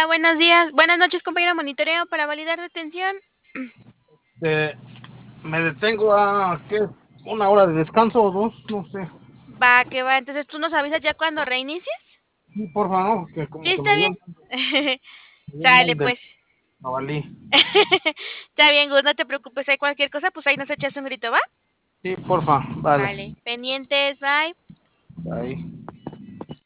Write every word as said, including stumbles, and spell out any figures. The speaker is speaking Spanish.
Hola, buenos días. Buenas noches, compañero monitoreo para validar detención. Eh, me detengo a ¿qué? Una hora de descanso o dos, no sé. Va, que va. Entonces, ¿tú nos avisas ya cuando reinicies? Sí, por favor, que Sí, como que está me dio, bien. me dio Sale, mal de pues. jabalí. Está bien, Gus, no te preocupes. Hay cualquier cosa, pues ahí nos echas un grito, ¿va? Sí, porfa, vale. Vale. Pendientes, bye. Ahí.